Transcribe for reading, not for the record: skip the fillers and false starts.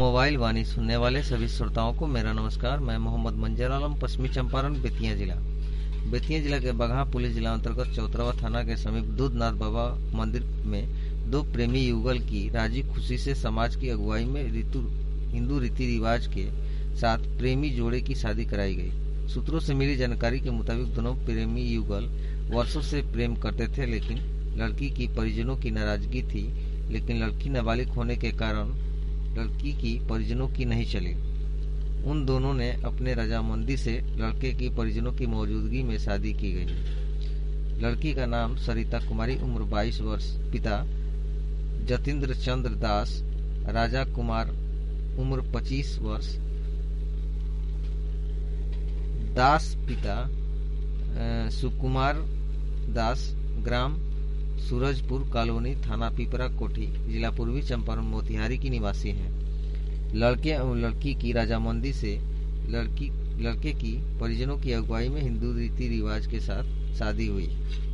Mobile वाणी सुनने वाले सभी श्रोताओं को मेरा नमस्कार। मैं मोहम्मद मंजर आलम, पश्चिमी चंपारण बेतिया जिला के बगहा पुलिस जिला अंतर्गत चौतरवा थाना के समीप दूधनाथ बाबा मंदिर में दो प्रेमी युगल की राजी खुशी से समाज की अगुवाई में हिंदू रीति रिवाज के साथ प्रेमी जोड़े की शादी कराई गई। सूत्रों से मिली जानकारी के मुताबिक दोनों प्रेमी युगल वर्षों से प्रेम करते थे, लेकिन लड़की की परिजनों की नाराजगी थी। लेकिन लड़की नाबालिग होने के कारण लड़की की परिजनों की नहीं चली। उन दोनों ने अपने रजामंदी से लड़के की परिजनों की मौजूदगी में शादी की गई। लड़की का नाम सरिता कुमारी, उम्र 22 वर्ष, पिता जतिंद्र चंद्र दास, राजा कुमार, उम्र 25 वर्ष, दास, पिता सुकुमार दास, ग्राम सूरजपुर कॉलोनी, थाना पिपरा कोठी, जिला पूर्वी चंपारण मोतिहारी की निवासी हैं। लड़के और लड़की की रजामंदी से लड़के की परिजनों की अगुवाई में हिंदू रीति रिवाज के साथ शादी हुई।